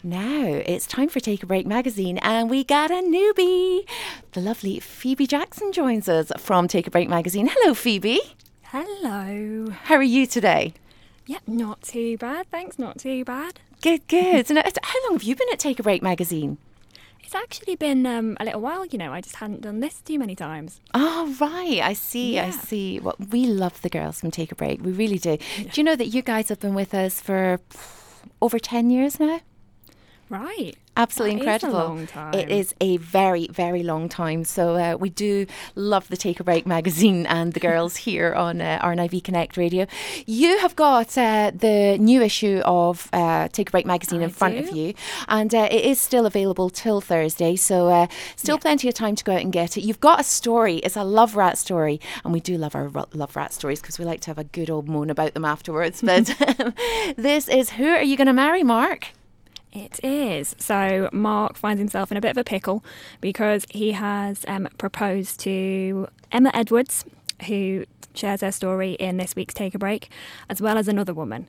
Now it's time for Take a Break magazine, and we got a newbie. The lovely Phoebe Jackson joins us from Take a Break magazine. Hello, Phoebe. Hello. How are you today? Yep, not too bad. Thanks, not too bad. Good, good. And how long have you been at Take a Break magazine? It's actually been a little while, I just hadn't done this too many times. Oh, right. I see. Well, we love the girls from Take a Break. We really do. Yeah. Do you know that you guys have been with us for over 10 years now? Right. Absolutely incredible. Is a long time. It is a very, very long time. So we do love the Take a Break magazine and the girls here on RNIV Connect Radio. You have got the new issue of Take a Break magazine in front of you, and it is still available till Thursday. So still plenty of time to go out and get it. You've got a story. It's a love rat story, and we do love our love rat stories because we like to have a good old moan about them afterwards. But this is Who Are You Going to Marry, Mark? It is. So Mark finds himself in a bit of a pickle because he has proposed to Emma Edwards, who shares her story in this week's Take a Break, as well as another woman.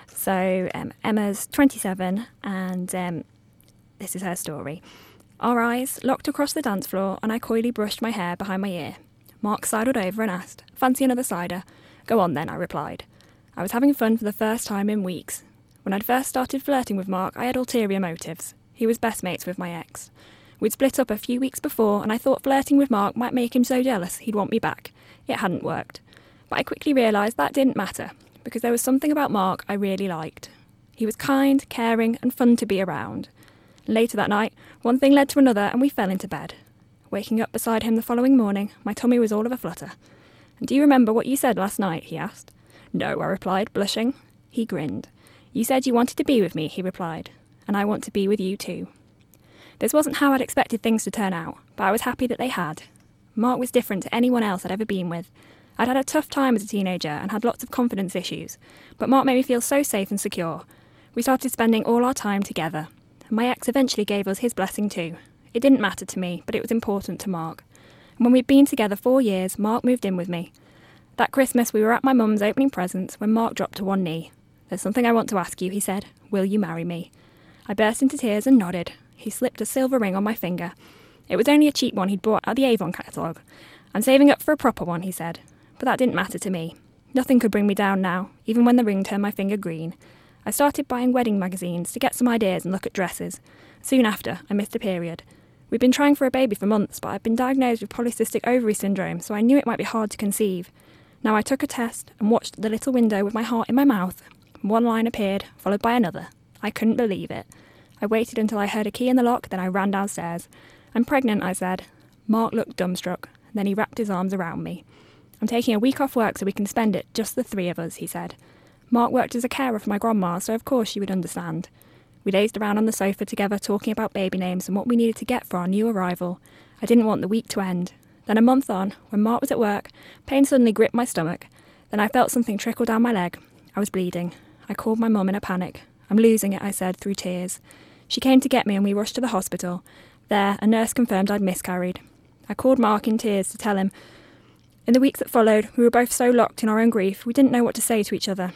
So Emma's 27 and this is her story. Our eyes locked across the dance floor and I coyly brushed my hair behind my ear. Mark sidled over and asked, "Fancy another cider?" "Go on then," I replied. I was having fun for the first time in weeks. When I'd first started flirting with Mark, I had ulterior motives. He was best mates with my ex. We'd split up a few weeks before, and I thought flirting with Mark might make him so jealous he'd want me back. It hadn't worked. But I quickly realised that didn't matter, because there was something about Mark I really liked. He was kind, caring, and fun to be around. Later that night, one thing led to another, and we fell into bed. Waking up beside him the following morning, my tummy was all of a flutter. "And do you remember what you said last night?" he asked. "No," I replied, blushing. He grinned. "You said you wanted to be with me," he replied, "and I want to be with you too." This wasn't how I'd expected things to turn out, but I was happy that they had. Mark was different to anyone else I'd ever been with. I'd had a tough time as a teenager and had lots of confidence issues, but Mark made me feel so safe and secure. We started spending all our time together. My ex eventually gave us his blessing too. It didn't matter to me, but it was important to Mark. And when we'd been together 4 years, Mark moved in with me. That Christmas we were at my mum's opening presents when Mark dropped to one knee. "There's something I want to ask you," he said. "Will you marry me?" I burst into tears and nodded. He slipped a silver ring on my finger. It was only a cheap one he'd bought at the Avon catalogue. "I'm saving up for a proper one," he said. But that didn't matter to me. Nothing could bring me down now, even when the ring turned my finger green. I started buying wedding magazines to get some ideas and look at dresses. Soon after, I missed a period. We'd been trying for a baby for months, but I'd been diagnosed with polycystic ovary syndrome, so I knew it might be hard to conceive. Now I took a test and watched the little window with my heart in my mouth. One line appeared, followed by another. I couldn't believe it. I waited until I heard a key in the lock, then I ran downstairs. "I'm pregnant," I said. Mark looked dumbstruck. Then he wrapped his arms around me. "I'm taking a week off work so we can spend it, just the three of us," he said. Mark worked as a carer for my grandma, so of course she would understand. We dazed around on the sofa together talking about baby names and what we needed to get for our new arrival. I didn't want the week to end. Then a month on, when Mark was at work, pain suddenly gripped my stomach. Then I felt something trickle down my leg. I was bleeding. I called my mum in a panic. "I'm losing it," I said, through tears. She came to get me and we rushed to the hospital. There, a nurse confirmed I'd miscarried. I called Mark in tears to tell him. In the weeks that followed, we were both so locked in our own grief, we didn't know what to say to each other.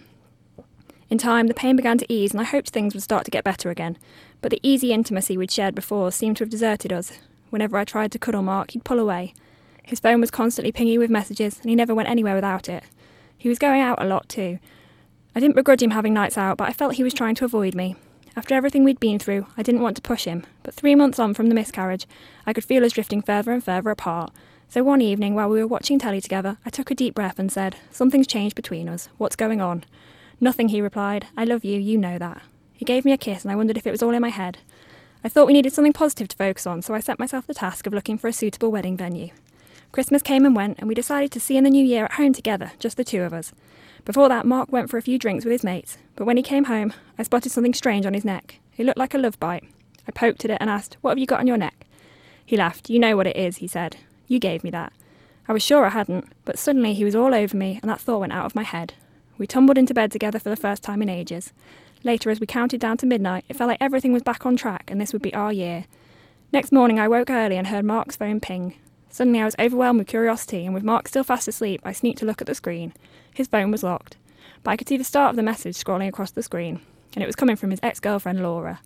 In time, the pain began to ease and I hoped things would start to get better again. But the easy intimacy we'd shared before seemed to have deserted us. Whenever I tried to cuddle Mark, he'd pull away. His phone was constantly pinging with messages and he never went anywhere without it. He was going out a lot too. I didn't begrudge him having nights out, but I felt he was trying to avoid me. After everything we'd been through, I didn't want to push him, but 3 months on from the miscarriage, I could feel us drifting further and further apart. So one evening, while we were watching telly together, I took a deep breath and said, "Something's changed between us. What's going on?" "Nothing," he replied. "I love you, you know that." He gave me a kiss and I wondered if it was all in my head. I thought we needed something positive to focus on, so I set myself the task of looking for a suitable wedding venue. Christmas came and went, and we decided to see in the new year at home together, just the two of us. Before that, Mark went for a few drinks with his mates, but when he came home, I spotted something strange on his neck. It looked like a love bite. I poked at it and asked, "What have you got on your neck?" He laughed. "You know what it is," he said. "You gave me that." I was sure I hadn't, but suddenly he was all over me and that thought went out of my head. We tumbled into bed together for the first time in ages. Later, as we counted down to midnight, it felt like everything was back on track and this would be our year. Next morning, I woke early and heard Mark's phone ping. Suddenly, I was overwhelmed with curiosity, and with Mark still fast asleep, I sneaked to look at the screen. His phone was locked, but I could see the start of the message scrolling across the screen, and it was coming from his ex-girlfriend, Laura.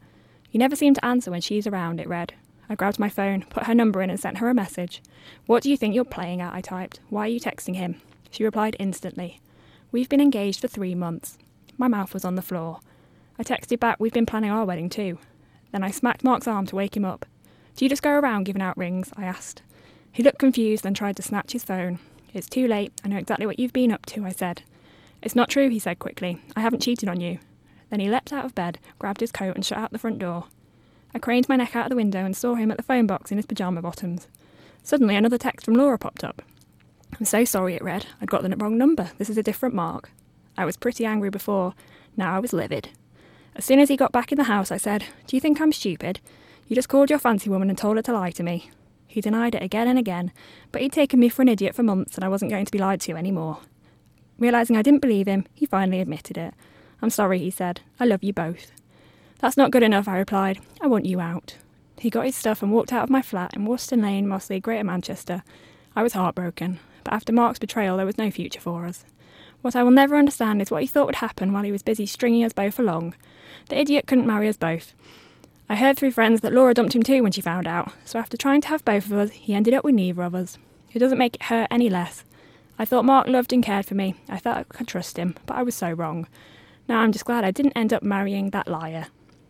You never seem to answer when she's around, it read. I grabbed my phone, put her number in and sent her a message. What do you think you're playing at, I typed. Why are you texting him? She replied instantly. We've been engaged for 3 months. My mouth was on the floor. I texted back, we've been planning our wedding too. Then I smacked Mark's arm to wake him up. Do you just go around giving out rings? I asked. He looked confused and tried to snatch his phone. It's too late. I know exactly what you've been up to, I said. It's not true, he said quickly. I haven't cheated on you. Then he leapt out of bed, grabbed his coat and shut out the front door. I craned my neck out of the window and saw him at the phone box in his pyjama bottoms. Suddenly another text from Laura popped up. I'm so sorry, it read. I'd got the wrong number. This is a different Mark. I was pretty angry before. Now I was livid. As soon as he got back in the house, I said, Do you think I'm stupid? You just called your fancy woman and told her to lie to me. He denied it again and again, but he'd taken me for an idiot for months and I wasn't going to be lied to anymore. Realising I didn't believe him, he finally admitted it. I'm sorry, he said. I love you both. That's not good enough, I replied. I want you out. He got his stuff and walked out of my flat in Worston Lane, Mossley, Greater Manchester. I was heartbroken, but after Mark's betrayal there was no future for us. What I will never understand is what he thought would happen while he was busy stringing us both along. The idiot couldn't marry us both. I heard through friends that Laura dumped him too when she found out, so after trying to have both of us, he ended up with neither of us. It doesn't make it hurt any less. I thought Mark loved and cared for me. I felt I could trust him, but I was so wrong. Now I'm just glad I didn't end up marrying that liar.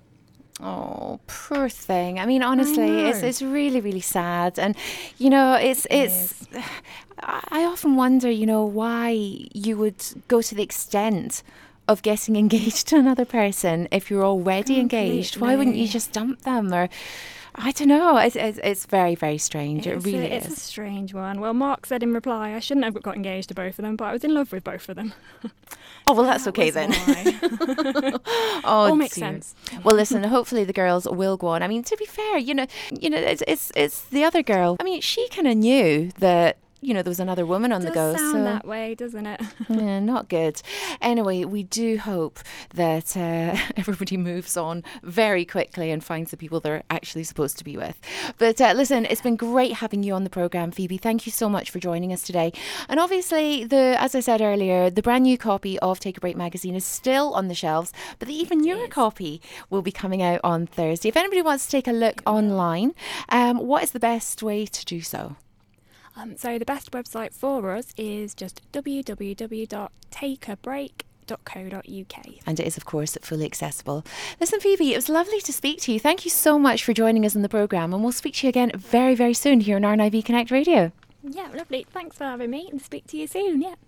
Oh, poor thing. I mean, honestly, it's really, really sad. And, you know, it's I often wonder, you know, why you would go to the extent of getting engaged to another person if you're already engaged. Why wouldn't you just dump them? Or I don't know. It's very, very strange. It really is. It's a strange one. Well, Mark said in reply, I shouldn't have got engaged to both of them, but I was in love with both of them. Oh, well, that's okay then. Oh, all makes sense. Well, listen, hopefully the girls will go on. I mean, to be fair, you know, it's the other girl. I mean, she kind of knew that, you know, there was another woman on the go. Does sound that way, doesn't it? Yeah, not good. Anyway, we do hope that everybody moves on very quickly and finds the people they're actually supposed to be with. But listen, it's been great having you on the programme, Phoebe. Thank you so much for joining us today. And obviously, as I said earlier, the brand new copy of Take a Break magazine is still on the shelves, but the even newer copy will be coming out on Thursday. If anybody wants to take a look online, what is the best way to do so? So the best website for us is just www.takeabreak.co.uk. And it is, of course, fully accessible. Listen, Phoebe, it was lovely to speak to you. Thank you so much for joining us in the programme, and we'll speak to you again very, very soon here on RNIV Connect Radio. Yeah, lovely. Thanks for having me, and speak to you soon. Yeah.